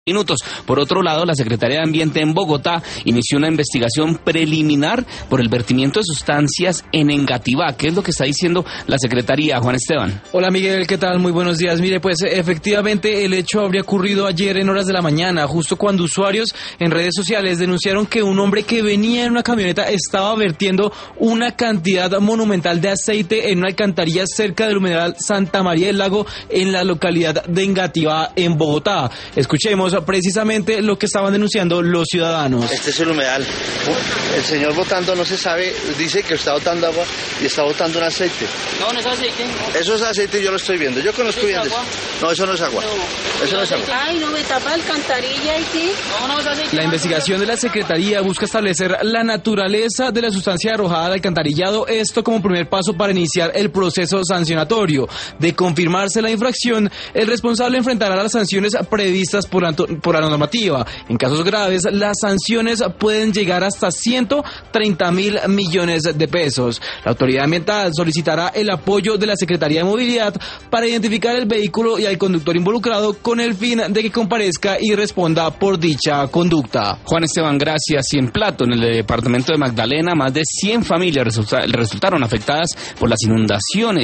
minutos. Por otro lado, la Secretaría de Ambiente en Bogotá inició una investigación preliminar por el vertimiento de sustancias en Engativá. ¿Qué es lo que está diciendo la Secretaría, Juan Esteban? Hola Miguel, ¿qué tal? Muy buenos días. Mire, pues efectivamente el hecho habría ocurrido ayer en horas de la mañana, justo cuando usuarios en redes sociales denunciaron que un hombre que venía en una camioneta estaba vertiendo una cantidad monumental de aceite en una alcantarilla cerca del humedal Santa María del Lago en la localidad de Engativá, en Bogotá. Escuchemos precisamente lo que estaban denunciando los ciudadanos. Este es el humedal. El señor botando no se sabe, dice que está botando agua y está botando un aceite. No, no es aceite. Eso es aceite, yo lo estoy viendo. Yo conozco bien eso. No, eso no es agua. No. Eso no es agua. Ay, no me tapa alcantarilla y qué. No es aceite. La investigación de la Secretaría busca establecer la naturaleza de la sustancia arrojada al alcantarillado, esto como primer paso para iniciar el proceso sancionatorio. De confirmarse la infracción, el responsable enfrentará las sanciones previstas por la normativa. En casos graves, las sanciones pueden llegar hasta 130.000 millones de pesos. La autoridad ambiental solicitará el apoyo de la Secretaría de Movilidad para identificar el vehículo y al conductor involucrado con el fin de que comparezca y responda por dicha conducta. Juan Esteban, gracias. Y en Plato, en el departamento de Magdalena, más de 100 familias resultaron afectadas por las inundaciones.